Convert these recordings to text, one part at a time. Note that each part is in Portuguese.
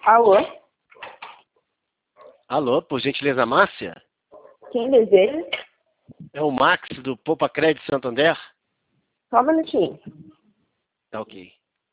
Alô? Alô, por gentileza, Márcia? Quem deseja? É o Max do Poupa Crédito Santander? Só um minutinho. Tá ok.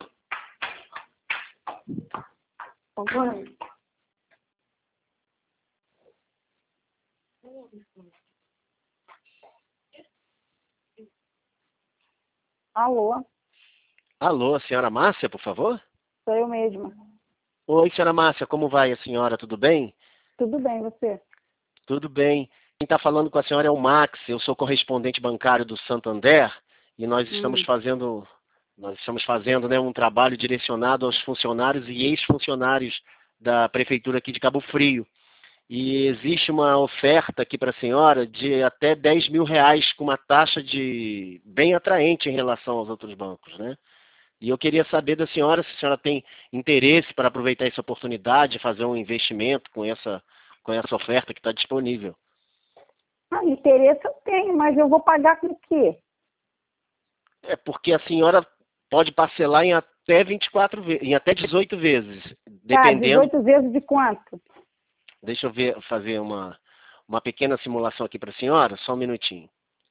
Alô? Alô, senhora Márcia, por favor? Sou eu mesma. Oi, senhora Márcia, como vai a senhora? Tudo bem? Tudo bem, você? Tudo bem. Quem está falando com a senhora é o Max, eu sou correspondente bancário do Santander e nós estamos fazendo, né, um trabalho direcionado aos funcionários e ex-funcionários da prefeitura aqui de Cabo Frio. E existe uma oferta aqui para a senhora de até 10 mil reais com uma taxa de bem atraente em relação aos outros bancos, né? E eu queria saber da senhora se a senhora tem interesse para aproveitar essa oportunidade, fazer um investimento com essa oferta que está disponível. Interesse eu tenho, mas eu vou pagar com o quê? É porque a senhora pode parcelar em até 24 vezes, em até 18 vezes, dependendo. 18 vezes de quanto? Deixa eu fazer uma pequena simulação aqui para a senhora, só um minutinho.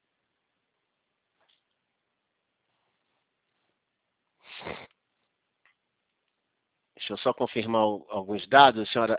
Deixa eu só confirmar alguns dados, senhora.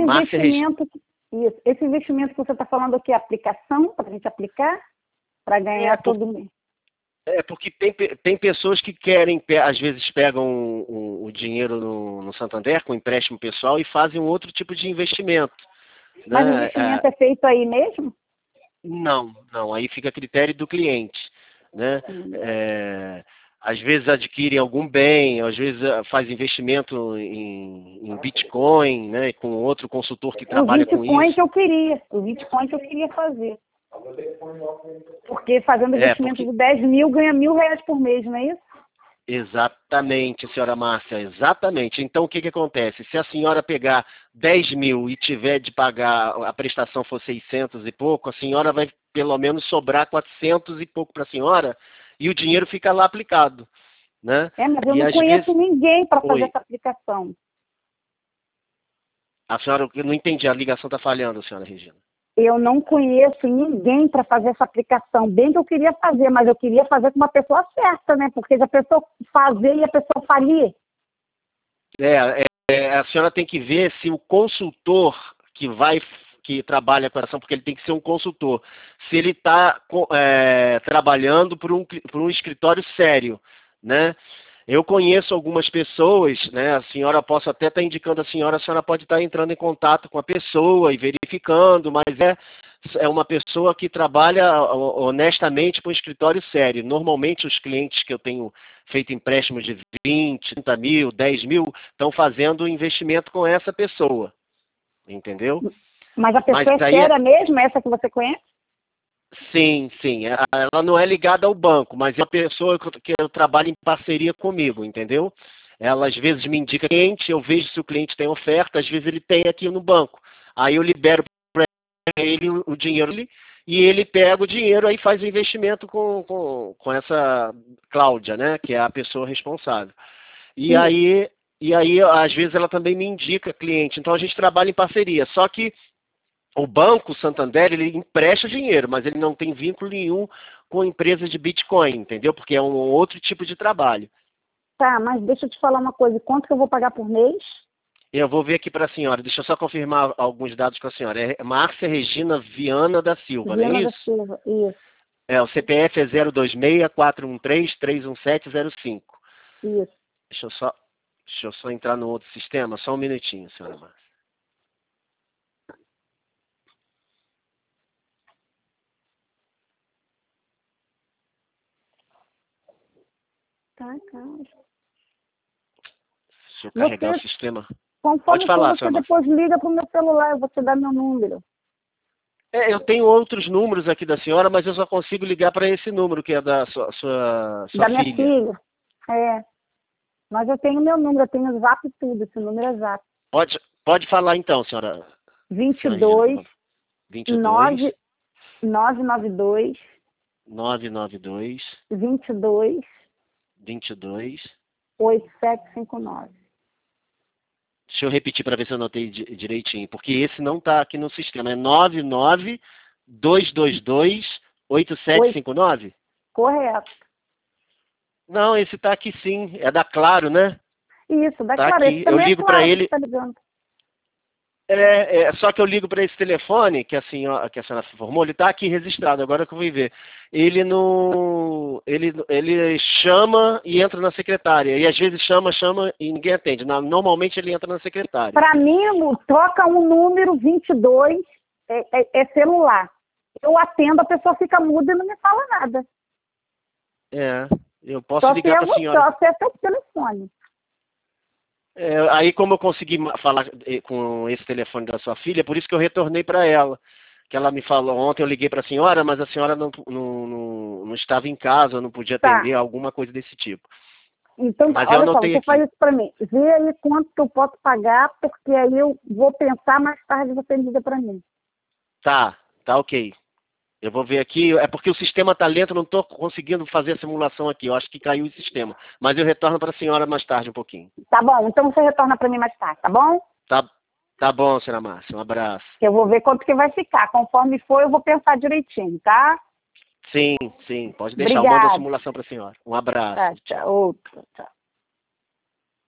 Esse investimento que você está falando aqui é aplicação, para a gente aplicar, para ganhar todo mês. É porque tem pessoas que querem, às vezes pegam o dinheiro no Santander com empréstimo pessoal e fazem um outro tipo de investimento. Mas Né? o investimento é feito aí mesmo? Não, aí fica a critério do cliente. Né? Às vezes adquirem algum bem, às vezes faz investimento em Bitcoin, né? Com outro consultor que trabalha com isso. O Bitcoin que eu queria fazer. Porque fazendo investimento de 10 mil ganha R$1.000 por mês, não é isso? Exatamente, senhora Márcia, exatamente. Então, o que acontece? Se a senhora pegar 10 mil e tiver de pagar, a prestação for 600 e pouco, a senhora vai pelo menos sobrar 400 e pouco para a senhora e o dinheiro fica lá aplicado. Né? Mas eu não conheço ninguém para fazer essa aplicação. A senhora, eu não entendi, a ligação está falhando, senhora Regina. Eu não conheço ninguém para fazer essa aplicação. Bem que eu queria fazer, mas eu queria fazer com uma pessoa certa, né? Porque se a pessoa fazer e a pessoa falir. A senhora tem que ver se o consultor que trabalha com a ação, porque ele tem que ser um consultor, se ele está trabalhando por um escritório sério, né? Eu conheço algumas pessoas, né? A senhora, posso até estar indicando a senhora pode estar entrando em contato com a pessoa e verificando, mas é uma pessoa que trabalha honestamente com um escritório sério. Normalmente os clientes que eu tenho feito empréstimos de 20, 30 mil, 10 mil, estão fazendo investimento com essa pessoa, entendeu? Mas a pessoa é séria mesmo, essa que você conhece? Sim. Ela não é ligada ao banco, mas é uma pessoa que eu trabalho em parceria comigo, entendeu? Ela às vezes me indica cliente, eu vejo se o cliente tem oferta, às vezes ele tem aqui no banco. Aí eu libero para ele o dinheiro e ele pega o dinheiro e faz o investimento com essa Cláudia, né? Que é a pessoa responsável. E aí, às vezes, ela também me indica cliente. Então a gente trabalha em parceria. Só que o Banco Santander, ele empresta dinheiro, mas ele não tem vínculo nenhum com empresas de Bitcoin, entendeu? Porque é um outro tipo de trabalho. Tá, mas deixa eu te falar uma coisa. Quanto que eu vou pagar por mês? Eu vou ver aqui para a senhora. Deixa eu só confirmar alguns dados com a senhora. É Márcia Regina Viana da Silva, não é isso? Viana da Silva, isso. O CPF é 026-413-31705. Isso. Deixa eu só entrar no outro sistema. Só um minutinho, senhora Márcia. Tá, cara. Deixa eu carregar o sistema. Pode falar, você depois liga para o meu celular, eu vou te dar meu número. Eu tenho outros números aqui da senhora, mas eu só consigo ligar para esse número, que é da sua da minha filha. Mas eu tenho meu número, eu tenho o Zap e tudo, esse número é Zap. Pode falar então, senhora. 22 992 992 22 22 8759. Deixa eu repetir para ver se eu anotei direitinho, porque esse não está aqui no sistema. É 992228759? Correto. Não, esse está aqui sim. É da Claro, né? Isso, da Tá Claro. aqui. Esse Eu também é ligo para Claro que ele. tá ligando. Só que eu ligo para esse telefone que a senhora se formou, ele está aqui registrado, agora que eu vou ver. Ele não. Ele chama e entra na secretária. E às vezes chama e ninguém atende. Normalmente ele entra na secretária. Para mim, troca um número 22, é celular. Eu atendo, a pessoa fica muda e não me fala nada. Eu posso ligar para a senhora. Só se é seu telefone. Aí como eu consegui falar com esse telefone da sua filha, por isso que eu retornei para ela. Que ela me falou, ontem eu liguei para a senhora, mas a senhora não estava em casa, não podia atender, alguma coisa desse tipo. Então, mas olha só, você aqui. faz isso para mim. Vê aí quanto que eu posso pagar, porque aí eu vou pensar mais tarde, você liga para mim. Tá ok. Eu vou ver aqui, é porque o sistema está lento, não estou conseguindo fazer a simulação aqui. Eu acho que caiu o sistema. Mas eu retorno para a senhora mais tarde um pouquinho. Tá bom, então você retorna para mim mais tarde, tá bom? Tá bom, senhora Márcia. Um abraço. Eu vou ver quanto que vai ficar. Conforme for, eu vou pensar direitinho, tá? Sim. Pode deixar. Obrigada. Eu mando a simulação para a senhora. Um abraço. Tá, tchau. Outro, tchau.